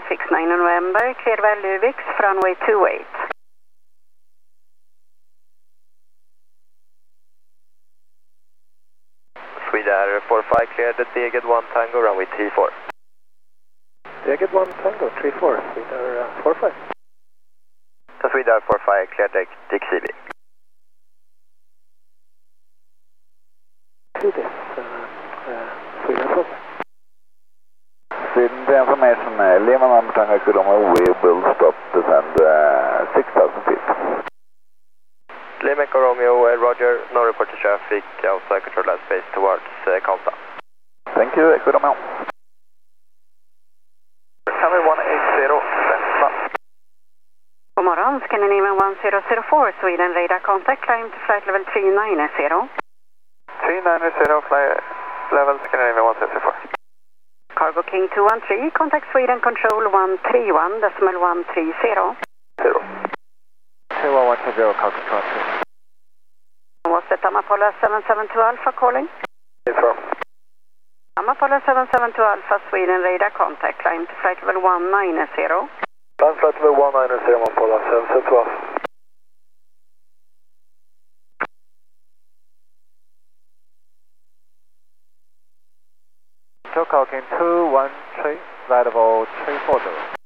69 November, clear via Luvix, runway 28. Swedair 45 cleared at Deged 1 Tango, runway 34. Deged 1 Tango, 34, Swedair 45. Swedair 45 cleared at Dixie. To this, Swedair 45. Sweden to information, Lima number Tango Kuroma, we will stop descend 6,000 feet. Lima Echo Romeo, Roger, no report to traffic outside control airspace towards Karlstad. Thank you, Echo Romeo. Tower 180, stand up. God morgon, Scandinavian 1004, Sweden radar contact, climb to flight level 390. 390, fly level Scandinavian 104. Cargo King 213, contact Sweden control 131, decimal 130. 2110, Cargo 213. Was that Amapollo 772 Alpha calling? Affirm. Amapollo 772 Alpha, Sweden radar contact, climb to flight level 190. Climb flight level 190, Amapollo 772 Alpha. Cargo King 213, flight level 340.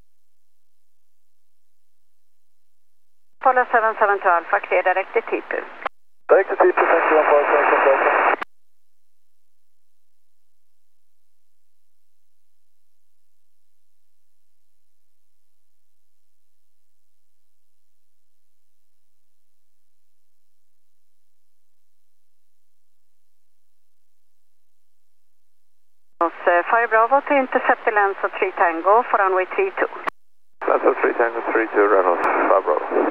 Apollo 772 Alpha, clear direct to Tipu. Direct to Tipu, thank you, Apollo 772 Alpha. Fire Bravo to intercept the lens of 3 Tango for runway 32. Lens of 3 Tango 32, Reynolds, Fire Bravo.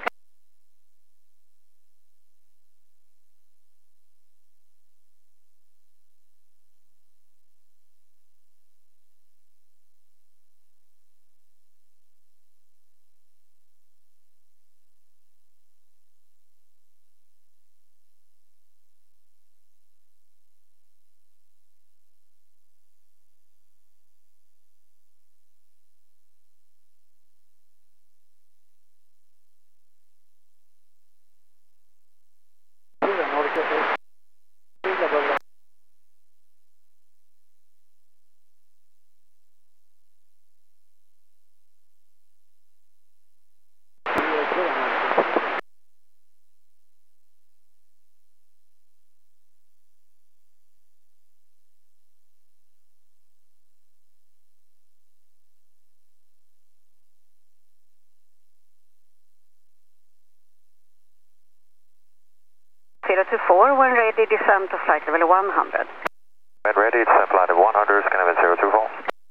To 4, when ready, descend to flight level 100. When ready, descend flight level 100, Scandinavian 024.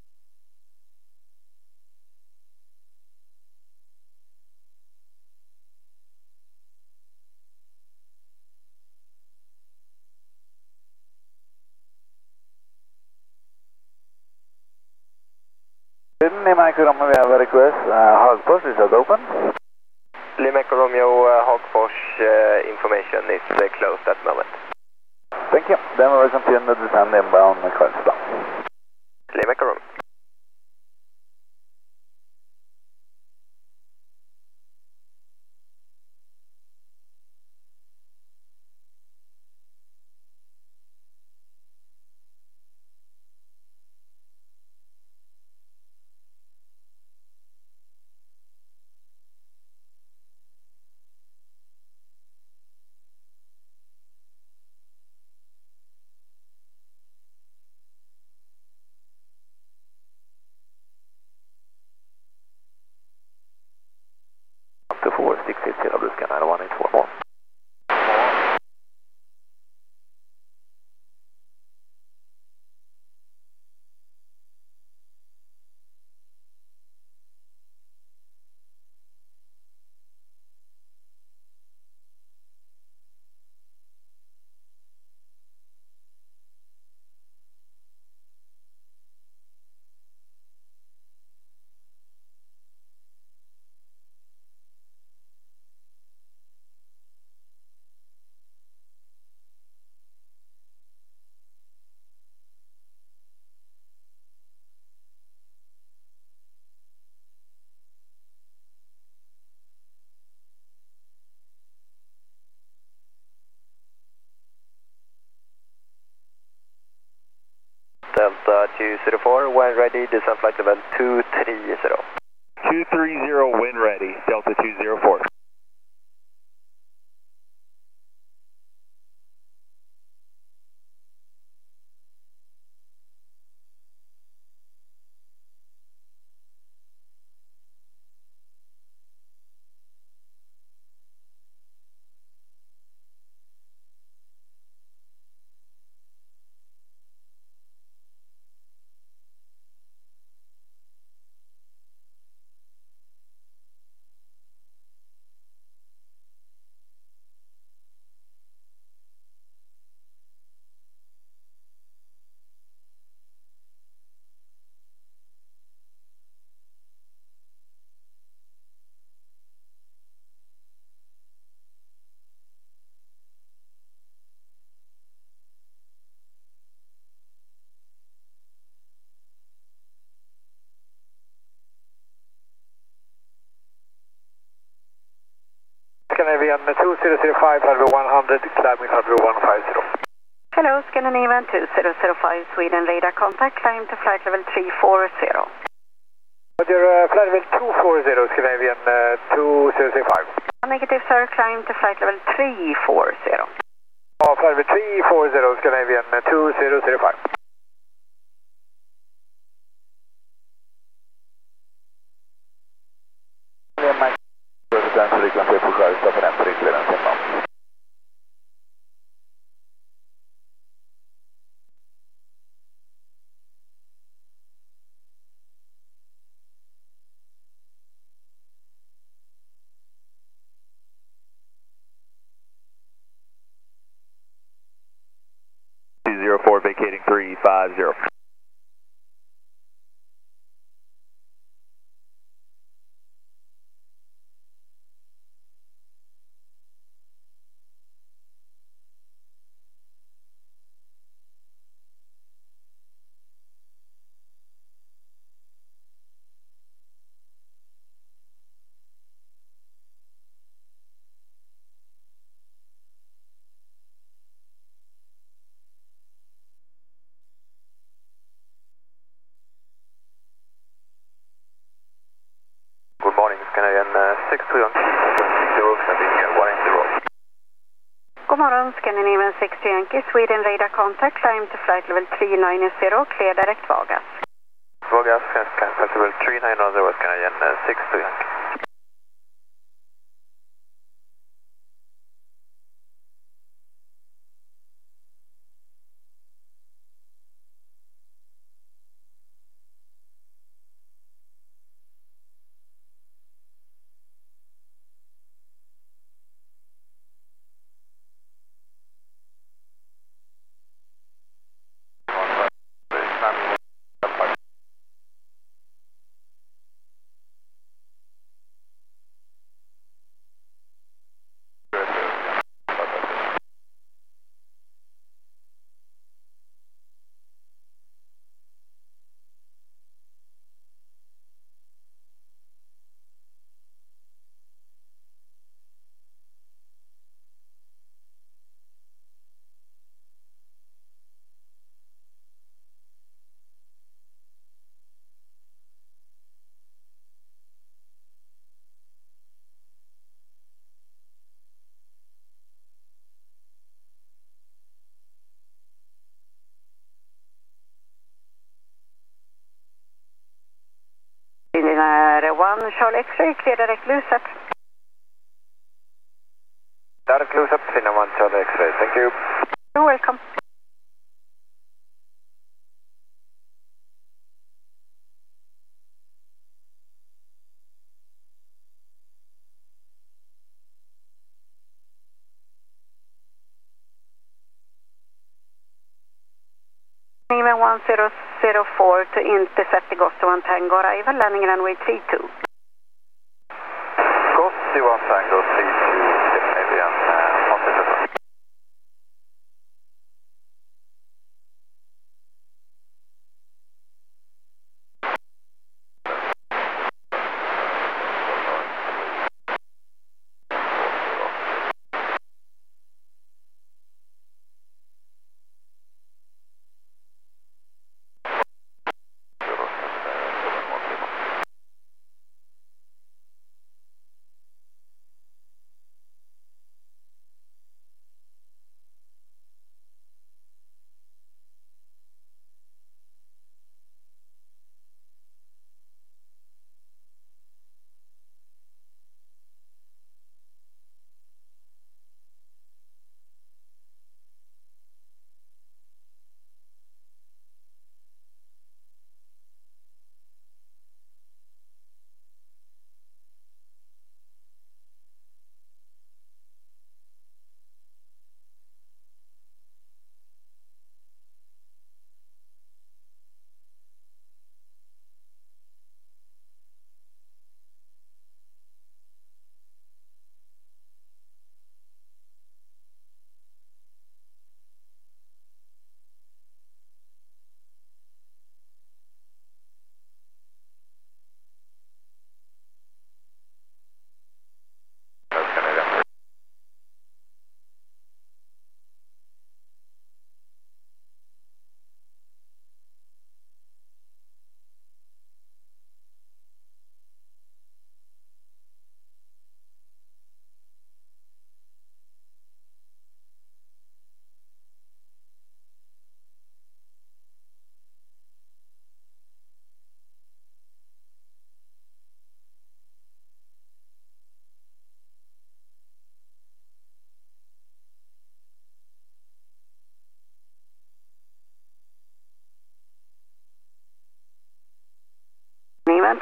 Sweden, Lima Echo Romeo, we have a request. Hagfors, is that open? Lima Echo Romeo, Hagfors information is closed at the moment. Thank you. Then we will continue the descend inbound Karlstad. Lima Echo Romeo. Delta 204, when ready, descent flight level 230. 230, wind ready, Delta 204. Scandinavian 2005, runway 100, climbing runway 150. Hello, Scandinavian 2005, Sweden, radar contact, climb to flight level 340. Roger, flight level 240, Scandinavian 2005. Negative, sir, climb to flight level 340. Flight level 340, Scandinavian 2005. Frequency på Skärstad för den för ytterligare en timme. Vacating 350. Good morning, Scandinavian 62 Yankee, 160, Scandinavian 180. God morgon, Scandinavian 60 Yankee, Sweden, radar contact, climb to flight level 390, clear direct Vagas. Vagas, flight level 390, Scandinavian 62 Yankee. One Charlie X-ray, clear direct Lusat. Direct Lusat, Finna 1 Charlie X-ray, thank you. You're welcome. Even 1004 to intercept the Ghost 1 Tango arrival, landing runway 32. Ghost 1 Tango 32, Scandinavian 180.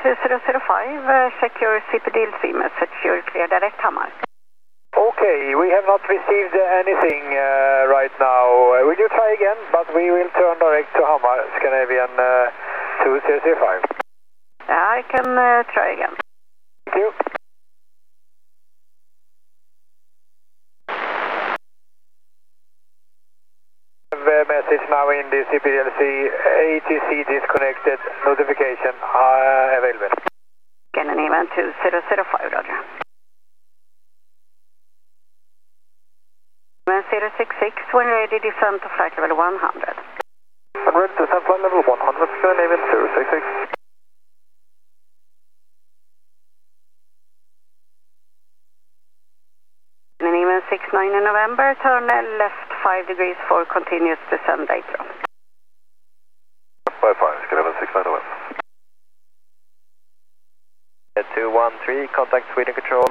2005, check your CPDLC message, you're clear direct Hamar. Okay, we have not received anything right now. Will you try again? But we will turn direct to Hamar, Scandinavian 2005. Yeah, I can try again. Thank you. Message now in the CPDLC, ATC disconnected, notification available. Scandinavian 2005, roger. 066, when ready, descend to flight level 100. When ready, descend flight level 100, Scandinavian 066. Scandinavian 69 in November, turn left 5 degrees for continuous descent later on. 55, Scandinavian 69 November. 213, contact Sweden Control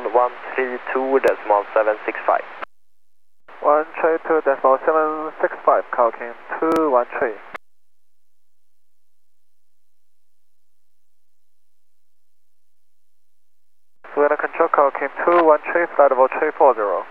132.765. 132.765, Calkin 213. Sweden Control, Calkin 213, flight level 340.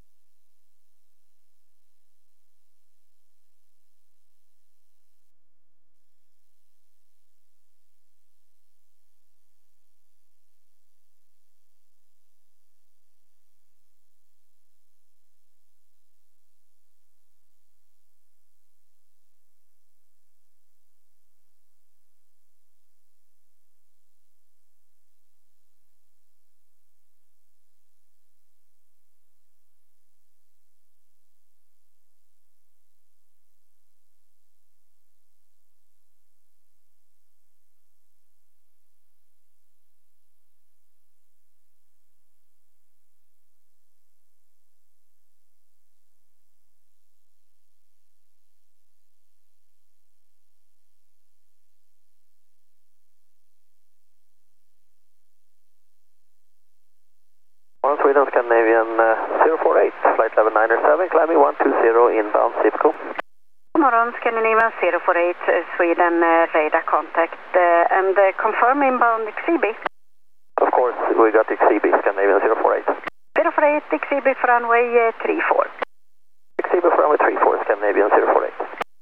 Sweden Scandinavian 048, flight level 907, climbing 120 inbound Zipco. Tomorrow, Scandinavian 048, Sweden radar contact, and confirm inbound XCB. Of course, we got XCB, Scandinavian 048. 048, XCB for runway 34. XCB for runway 34, Scandinavian 048.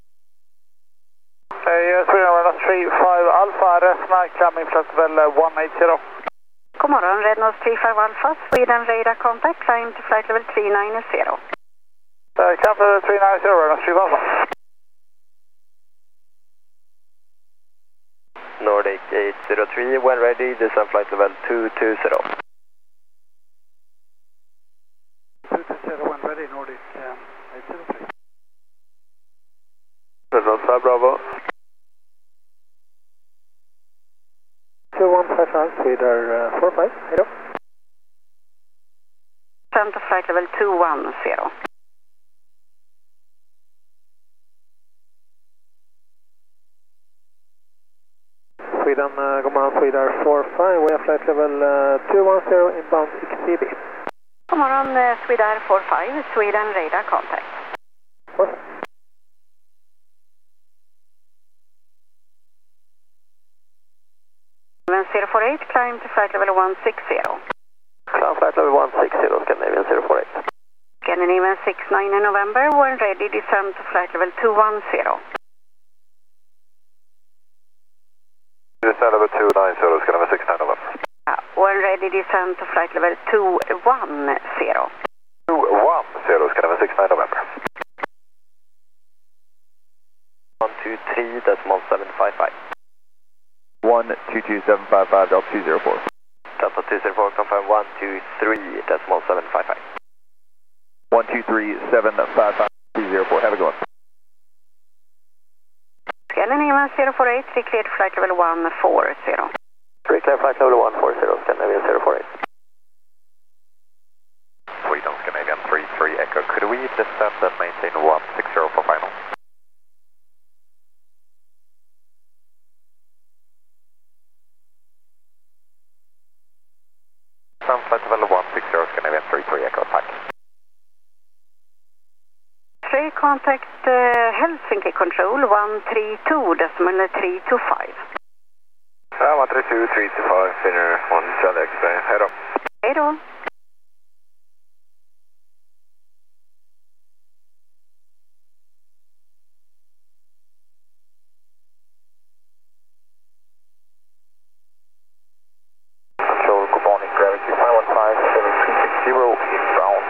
Sweden 35 Alpha, Resna, climbing flight level 180. God morgon, Rednose 35 Alpha, Sweden radar contact, climb to flight level 390. Climb to 390, Rednose 35 Alpha. Nordic 803, when ready, descend flight level 220. 220, when ready, Nordic 803. Rednose 5 Bravo. 2155, Sweden 45, hello. Descend to flight level 210. Sweden, god morgon, Sweden 45, we have flight level 210 inbound XCB. God morgon, Sweden 45, Sweden radar contact. 048, climb to flight level 160. Climb flight level 160, Scandinavian 048. Scandinavian 69 in November, when ready, descend to flight level 210. Descend level 290, Scandinavian 69 November. When ready, descend to flight level 210. 210, Scandinavian 69 November. 123.755. 122.755, Delta 204. Delta 204, confirm 123.755. 123.755, 204, have a good one. Scandinavian 048, cleared flight level 140. Clear flight level 140, Scandinavian 048. Sweden Scandinavian 33 Echo, could we descend and maintain 160 for final? Flight level 160, Scandinavian 33 Echo, attack. Contact Helsinki Control 132.325. 132, 325, Finnair 1 Charlie X-ray. Hej då. Hej då. Control, good morning, gravity 515, 7360 inbound.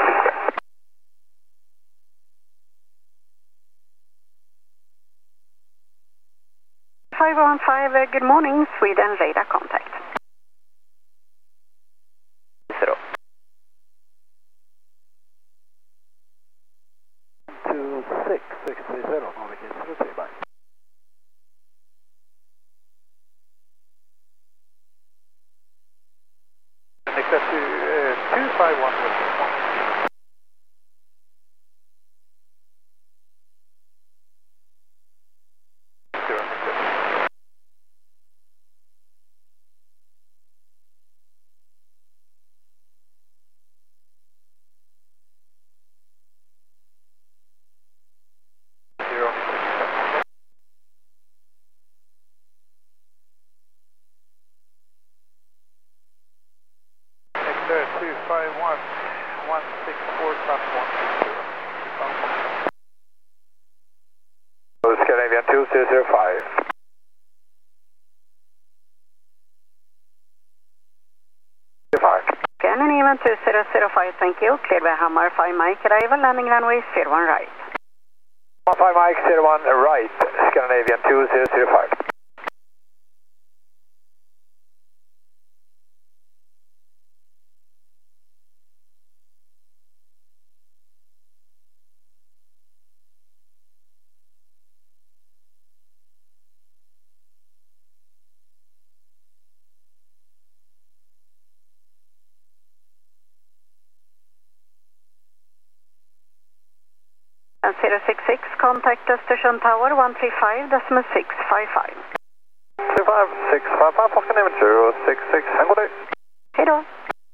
515, good morning, Sweden radar contact. 0. 2660, Norwegian 03, bye. Except to 251 with Scandinavian 2005. Scandinavian 2005, thank you. Cleared by Hammer 5 Mike, arrival, landing runway 01 right. 5 Mike 01 right, Scandinavian 2005. And 066, contact Östersund Tower 135.655. 25655 på Scandinavian 066, en god dag. Hej då.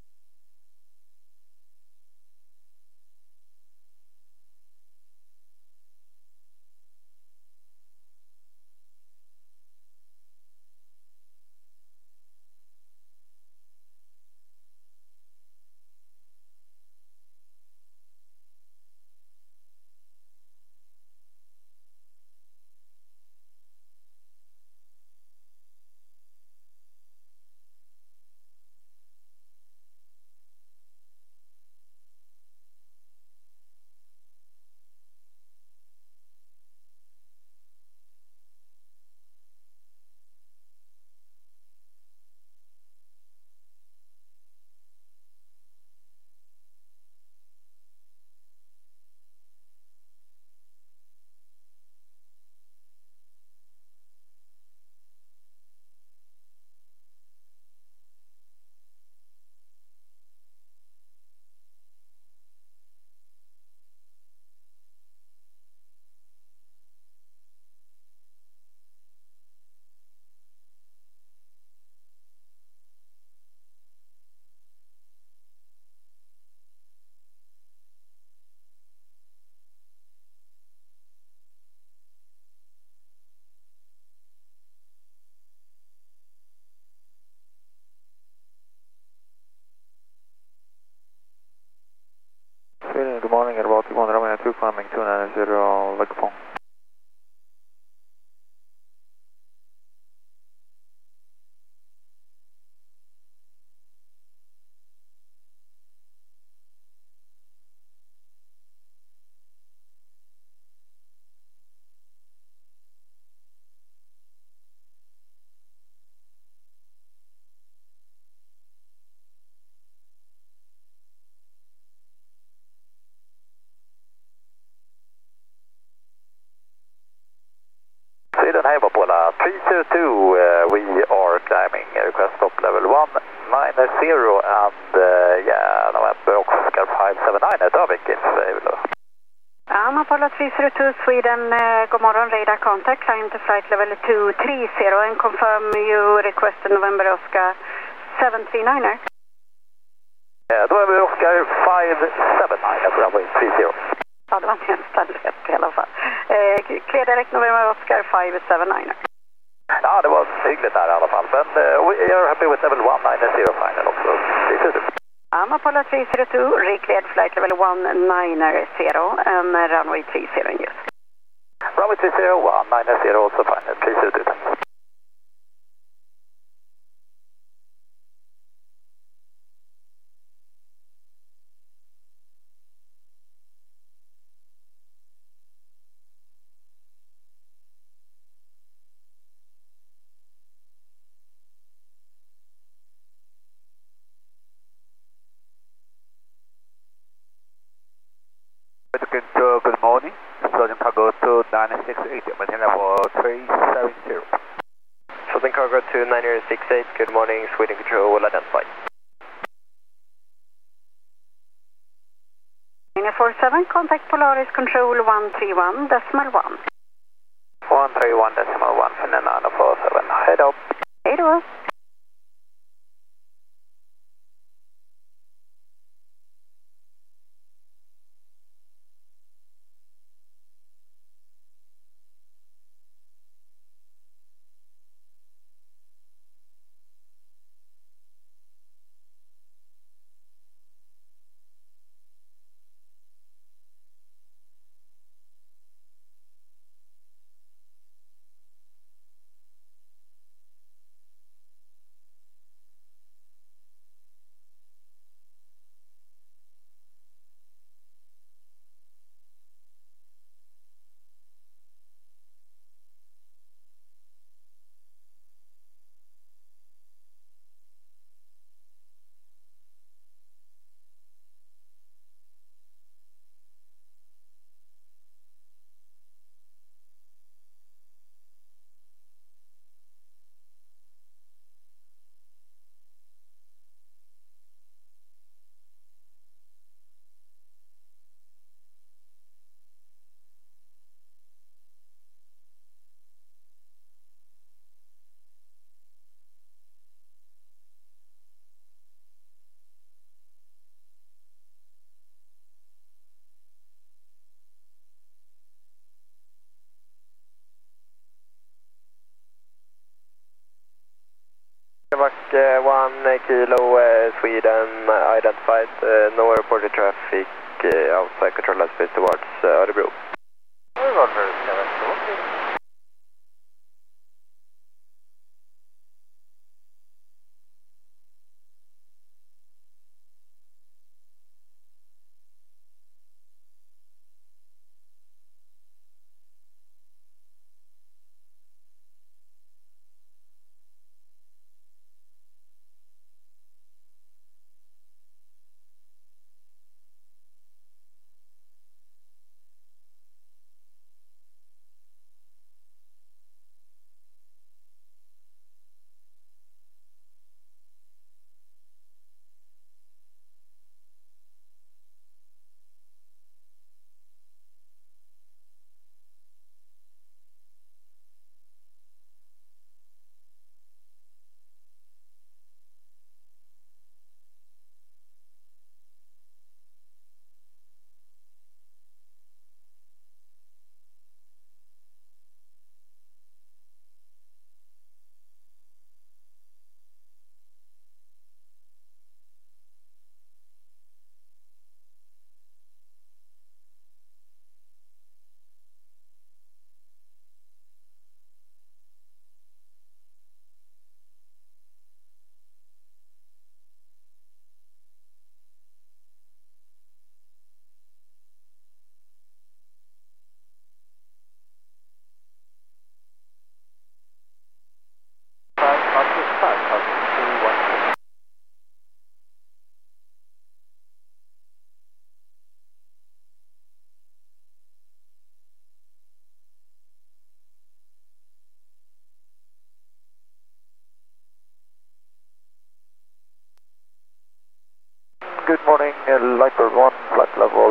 Good morning, about 102 climbing 290 Vegapong. Sweden Heimapola 322, we are climbing request stop level 190 and November Oscar 579 at Avik if able. Amapola 302, Sweden, good morning, radar contact, climb to flight level 230 and confirm you requested November Oscar 739er. November Oscar 579 at Avik 30. Ja, det var nästan rätt i alla fall. Clear direct November Oscar 579er. Ja, Ja, det var hyggligt där i alla fall. Men we are happy with level 190 final också. 302. Apollo 302, recleared flight level 190 and runway 30 in use. Runway 30, 190 also final, 302. Good morning. Southern Cargo to 968, maintain level 370. Southern Cargo to 9068, good morning, Sweden Control, identify. 947, contact Polaris Control 131.1. 131.1 för 947. Hej då. Hej då. Vac 1 kilo Sweden identified, no reported traffic outside control airspace towards Örebro. Good morning, Lightbird 1, flight level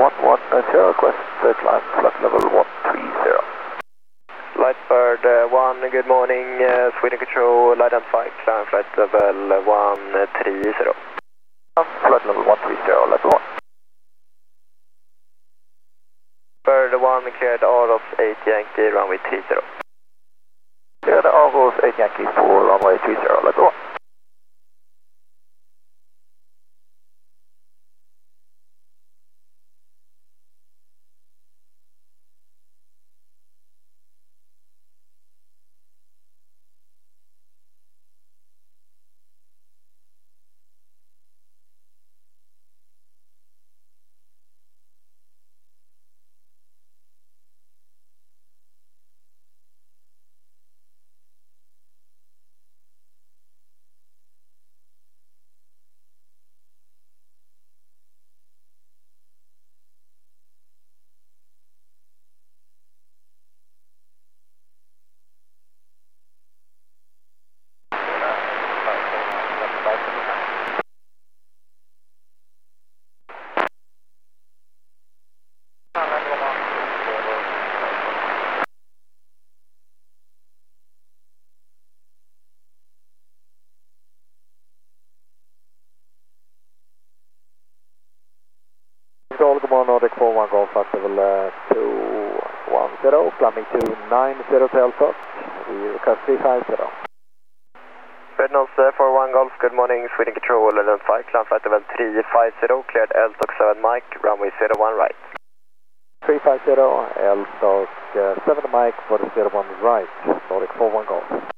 110, request climb flight level 130. Lightbird 1, good morning, Sweden Control, identify, climb flight level 130. Flight level 130, level 1. Bird 1, cleared Aros 8 Yankee, runway 30. Cleared Aros 8 Yankee for runway 30, let's go. Good morning, Nordic 41 Golf Flight level 210, climbing to 90 tail touch, we request 350. Red Nose 41 Golf, good morning, Sweden Control, Element 5, climb flight level 350, cleared LTOC 7 Mike, runway 01 right. 350, LTOC 7 Mike for the 01 right, Nordic 41 Golf.